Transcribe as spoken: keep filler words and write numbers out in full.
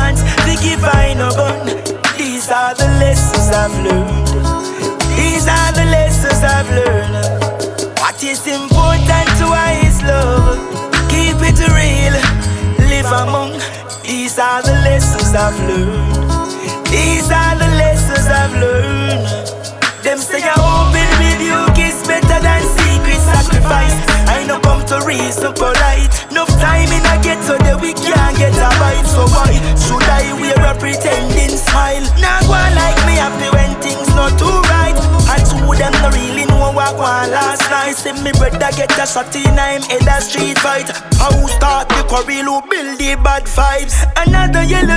chance to give I no gun. These are the lessons I've learned. These are the lessons I've learned. What is important to I is love. Keep it real, live among. These are the lessons I've learned. These are the lessons I've learned. Them say I open with you is better than secret sacrifice. I no come to reason polite. Enough time in a get so that we can't get a bite. So why should I wear a pretending smile? Now go on like me happy when things not too right. I told them no really know what one last night. Say me brother get a shot in him head a street fight. How start the quarrel who build the bad vibes. Another yellow